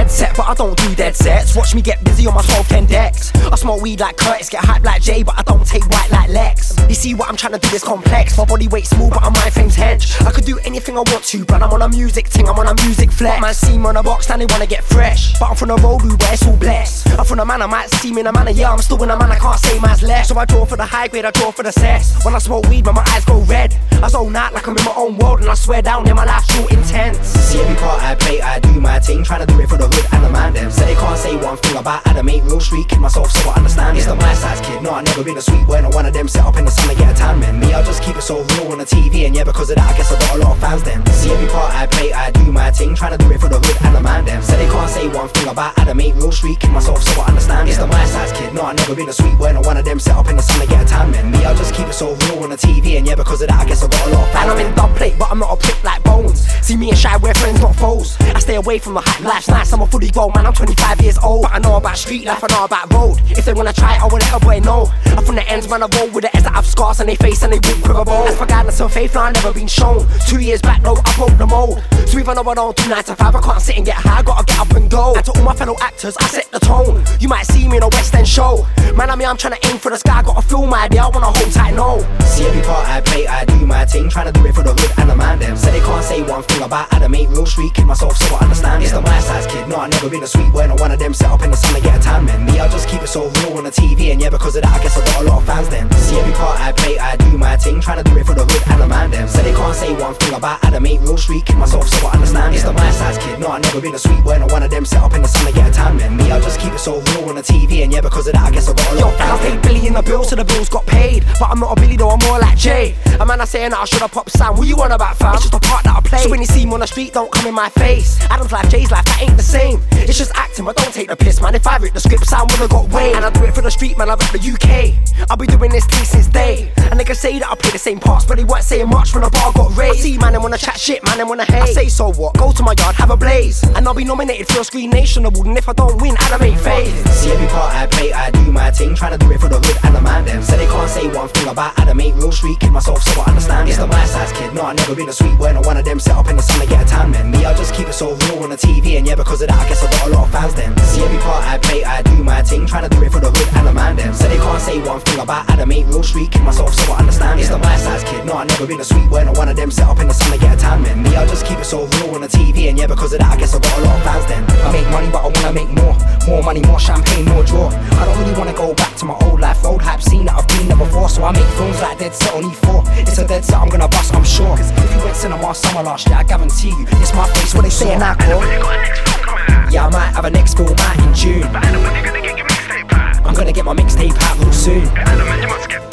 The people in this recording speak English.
dead set, but I don't do dead sets. Watch me get busy on my 1210 decks. I smoke weed like Curtis, get hype like Jay, but I don't take white like Lex. You see what I'm trying to do is complex. My body weight small, but my frame's hench. I could do anything I want to, but I'm on a music ting, I'm on a music flex. Man see me on a box, now they wanna get fresh, but I'm from the road where it's all blessed. I'm from the man, I might see me in a manner, yeah, I'm still in a man, I can't say man's less. So I draw for the high grade, I draw for the cess. When I smoke weed, but my eyes go red, I zone out like I'm in my own world, and I swear down here my life's so intense. See every part I play, I do my thing, trying to do it for the hood and the man them. Say they can't say one thing about Adam, ain't real street kid myself, so I understand. It's the my size kid, no, I never been a sweet boy, not one of them set up in the sun to get a tan man. Me, I just keep it so real on the TV, and yeah, because of that I guess I got a lot of fans then. See every part I play, I do my thing, trying to do it for the hood and the man them. Say they can't say one thing about Adam, ain't real street kid myself, so I understand. It's the my size kid, no, I never been a sweet boy, not one of them set up in the sun to get a tan man. Me, I just keep it so real on the TV, and yeah, because of that I guess I got a lot of fans. And I'm in dub plate, but I'm not a prick like Bones. See me and Shy, we're friends, not foes. I stay away from the hype, life's nice, I'm a fully grown man, I'm 25 years old. But I know about street life, I know about road. If they wanna try it, I will let a boy know. I'm from the ends, man, I roll with the ends that have scars on their face and they walk with a bone. As for guidance and faith, now I've never been shown. 2 years back, no, I broke the mold. So even though I don't do 9 to 5, I can't sit and get high, I gotta get up and go. And to all my fellow actors, I set the tone. You might see me in a West End show. Man, I mean, I'm trying to aim for the sky, gotta feel my idea, I wanna hold tight, no. See every part I play, I do my thing, trying to do it for the hood and the man them. Say they can't say one thing about Adam, ain't real street kid myself, so I understand. It's the my size kid, no, I never been a sweet boy, not one of them set up in the sun to get a tan man. Me, I just keep it so real on the TV, and yeah, because of that I guess I got a lot of fans then. See every part I play, I do my thing, trying to do it for the hood and the man them. Say they can't say one thing about Adam, ain't real street kid myself, so I understand. It's the my size kid, no, I never been a sweet boy, not one of them set up in the sun to get a tan man. Me, I just keep it so real on the TV, and yeah, because of that I guess I got a lot of fans. I paid Billy in the bill, so the bills got paid. But I'm not a Billy though, I'm more like Jay. A man I saying that I should have popped Sam, what you on about fam? It's just a part that I play. So when you see me on the street, don't come in my face. Adam's life, Jay's life, that ain't the same. It's just acting, but don't take the piss, man. If I wrote the script, Sam would've got weight. And I do it for the street, man, I rep the UK. I'll be doing this thing since day. And they can say that I play the same parts, but they weren't saying much when the bar got raised. I see man, they wanna chat shit, man, they wanna hate. I say so what, go to my yard, have a blaze. And I'll be nominated for a Screen Nation award, and if I don't win, Adam ain't phased. See every part I play, I do my thing, trying to do it for the hood and the man them. Say they can't say one thing about Adam, ain't real street kid myself, so I understand. It's the my size kid, no, I never been a sweet boy, not one of them set up in the sun to get a tan man. Me, I just keep it so real on the TV, and yeah, because of that I guess I got a lot of fans then. See every part I play, I do my thing, trying to do it for the hood and the man them. Say they can't say one thing about Adam, ain't real street kid myself, so I understand. It's the my size kid, no, I never been a sweet boy, not one of them set up in the sun to get a tan man. Me, I just keep it so real on the TV, and yeah, because of that I guess I got a lot of fans then. I make money, but I wanna make more. More money, more champagne, more draw. I don't really wanna go back to my old life, old hype scene that I've been there before. So I make films like Dead Set on E4. It's a dead set I'm gonna bust, I'm sure. Cause if you went cinema summer last year, I guarantee you, it's my face, what they saying now, Cole? Yeah, I might have a next film out in June. But Adam, when you gonna get your mixtape out? I'm gonna get my mixtape out real soon. Adam, man, you must get